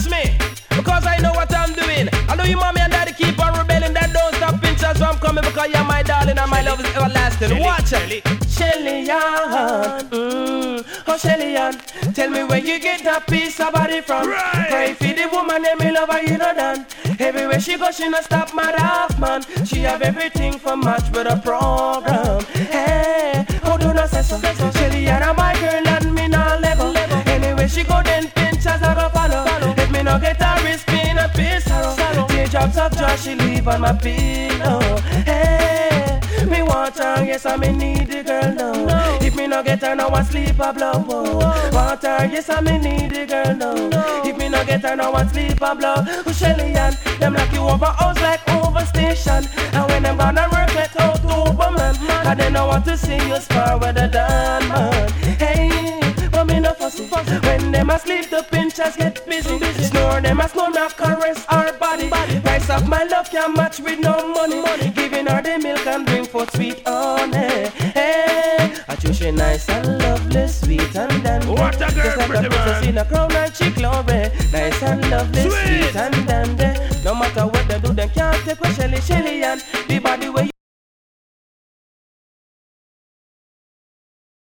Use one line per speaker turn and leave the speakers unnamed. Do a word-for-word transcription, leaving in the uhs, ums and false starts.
watch me, because I know what I'm doing. I know you mommy and daddy keep on rebelling. That don't stop pinchers from coming, because you're my darling and my love is everlasting. Shelly, watch it. Shelly-Ann, mm, oh Shelly-Ann, tell me where you get that piece of body from. Right. Pray for the woman and me love her, you know done. Everywhere she goes, she not stop mad half man. She have everything for match with a program. Hey, oh do not say so. Shelly-Ann, I'm my girl and me not level. Anyway she go then pinch as I go follow. If me no get a wrist pin a piece of teardrops of joy she leave on my pillow. Hey, me want her, yes I me need the girl now. No. If me no get her now I sleep a blow. Oh. Want her, yes I me need the girl now. No. If me no get her now I sleep a blow. Oh, Shelly-Ann, them like you over house like over station. And when them gonna work let out over man, I don't know what to see you spar with the done man. Hey, but me no fussy. When them asleep the pinchers get busy. busy. Snore them a snore not caress our body. body. Price of my love can match with no money. money. Giving her the milk and drink for sweet honey. Hey, I choose she nice and lovely, sweet and dandy.
What a girl,
just like
pretty
a princess in a crown and she glory. Nice and lovely, sweet, sweet and dandy. No matter what they do, they can't take with Shelly, Shelly-Ann. The body where